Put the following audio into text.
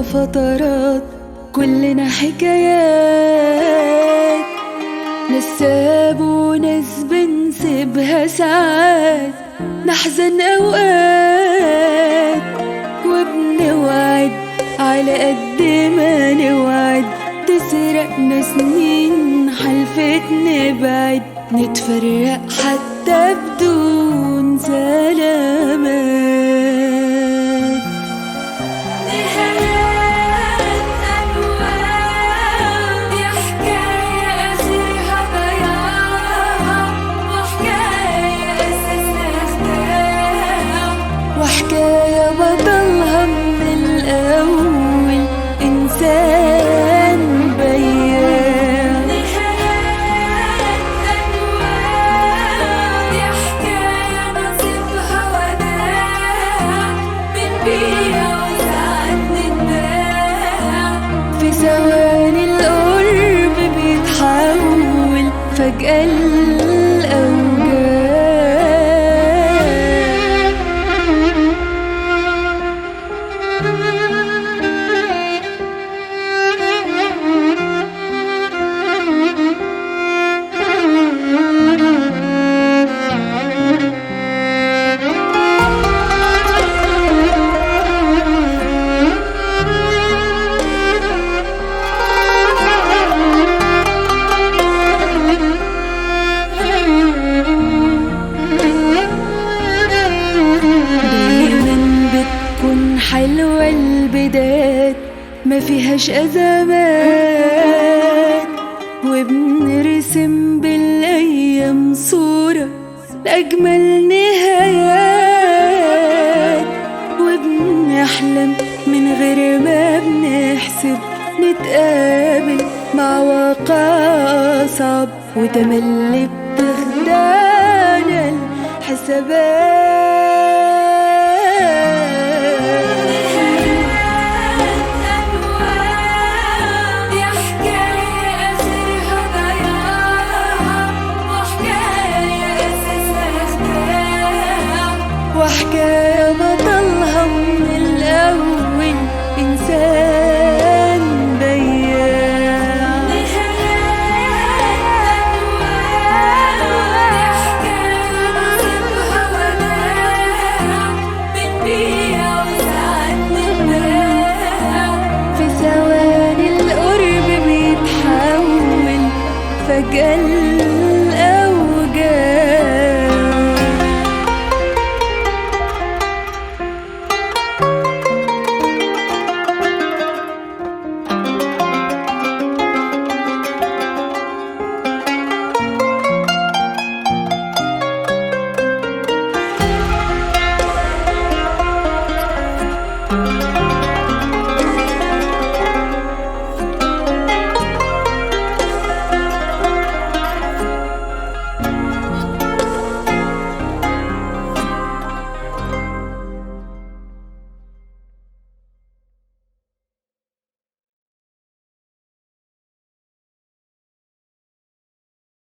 فترات كلنا حكايات، ناس سابوا وناس بنسيبها ساعات، نحزن أوقات وبنوعد على قد ما نوعد، تسرقنا سنين حلفت نبعد، نتفرق حتى بدون سلامات. نهايات أنوار دي حكاية آخرها ضياع، وحكاية أساسها اختلاف، وحكاية بطلها من الأول إنسان بياع. نهايات أنوار دي حكاية نصيبها وداع، بنبيع وساعات نتباع، في ثواني القرب بيتحول فجأة الأوجاع. حلوة البدايات ما فيهاش أزمات، وبنرسم بالأيام صورة لأجمل نهايات، وبنحلم من غير ما بنحسب، نتقابل مع واقع صعب وتملي بتخدعنا الحسابات. وحكاية بطلها من الأول إنسان بياع. نهايات أنوار دي حكاية نصيبها وداع، بنبيع وساعات نتباع، في ثواني القرب بيتحول فجأة